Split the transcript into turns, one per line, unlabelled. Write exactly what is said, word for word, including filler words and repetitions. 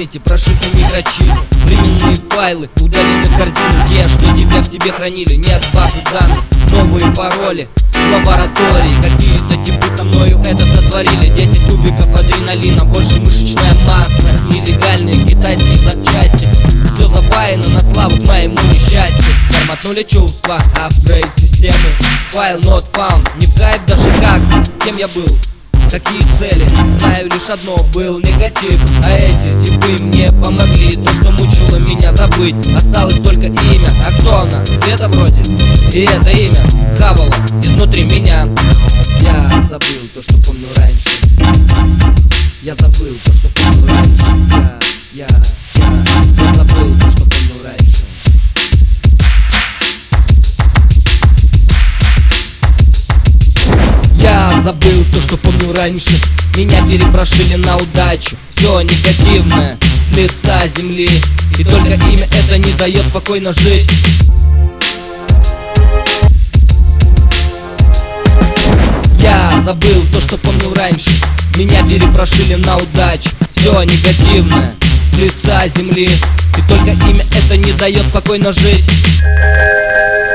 памяти прошиты микрочипы, временные файлы удалены в корзину, те, что тебя в себе хранили. Нет базы данных, новые пароли в лаборатории. Какие-то типы со мною это сотворили. Десять кубиков адреналина, больше мышечная масса, нелегальные китайские запчасти. Все запаяно на славу к моему несчастью. Форматнули чувства, апгрейд системы. Файл not found, не в кайф даже как. Кем я был? Какие цели? Знаю лишь одно, был негатив. А эти типы мне помогли. То, что мучило меня, забыть. Осталось только имя. А кто она? Света вроде. И это имя хавало изнутри меня. Я забыл то, что помню раньше. Я забыл то, что помню раньше. Я, я, я, я забыл то, что помню раньше. Я забыл то, что помню раньше. Меня перепрошили на удачу. Все негативное с лица земли. И только имя это не дает спокойно жить. Я забыл то, что помню раньше. Меня перепрошили на удачу. Все негативное с лица земли. И только имя это не дает спокойно жить.